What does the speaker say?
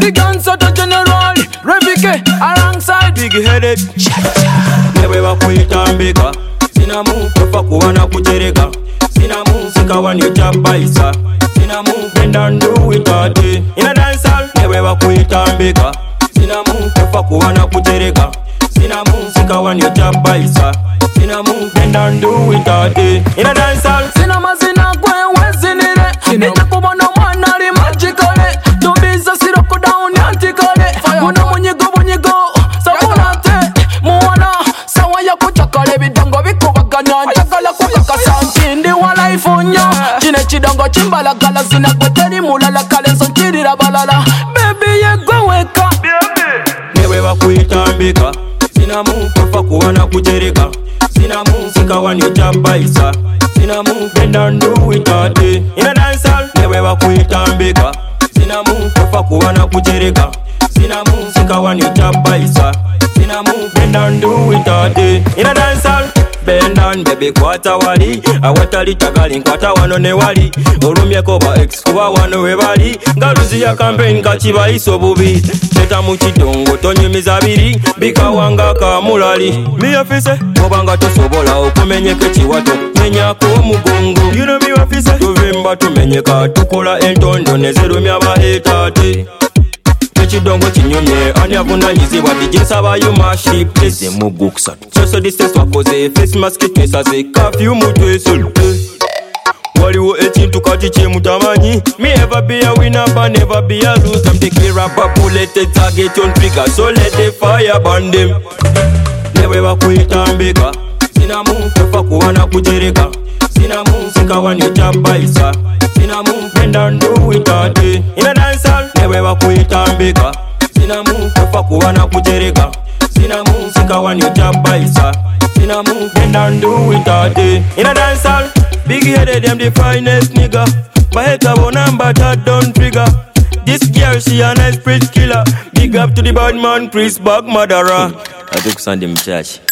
The Gansa to General Revike alongside Big Headed. Newe wakuitambika sina mu tofa kuwana kujereka sina mu sikawani chapaisa sina mu bend and do it all day in a dance hall. Newe wakuitambika sina mu tofa kuwana kujereka sina mu sikawani chapaisa sina mu bend and do it all day in a dance hall. Sina mazina kwe wezinire nitakubona mwana li magicale tubiza siroko down yantikale kuna munyigo sabulate muwana sawa ya kuchakale bidongo bikubaganya njagala kukakasa nkindi wala ifunya kine kidongo chimbalagala zinagweteri mulala kale nsokirira balala baby yegoweka newe wakuyitambika sina mu tofa kuwana kujereka sina mu sikawani chapaisa sina mu bend and do it all day in a dance hall. Newe wakuyitambika sina mu tofa kuwana kujereka sina mu sikawani chapaisa sina mu bend and do it all day in a dance hall. Bend and baby kwata wali awatali tagali nkwata wano ne wali olumyeko ba ex kuba wano we bali ngaluzi ya campaign kachiba iso bubi teta mu kidongo tonyumiza biri bikawanga kamulali miyafise obanga tosobola okumenyeka ekiwato menyako omugongo you know miyafise tuvimba tumenyeka tukola entondo nezerumya bahetate ekidongo kinyumye ani avunanyizibwa dijisabayo maship ese mugukusatu social distance twakoze face mask twesaze kafyu mutwesol waliwo ekintu kati kyemutamanyi me ever be a winner but never be a loser. I'm the clear rapper bullet target on trigger so let the fire burn them. Newe wakuyitambika sina mu tofa kuwana kujereka sina mu sikawani chapaisa sina mu bend and do it all day in a dance hall. Newe wakuyitambika sina mu tofa kuwana kujereka sina mu sikawani chapaisa sina mu bend and do it all day in a dance hall. Big headed, them the finest nigga. My head a one number that don't trigger. This girl she a nice pretty killer. Big up to the bad man Chris Bag murderer. I took Sunday in church.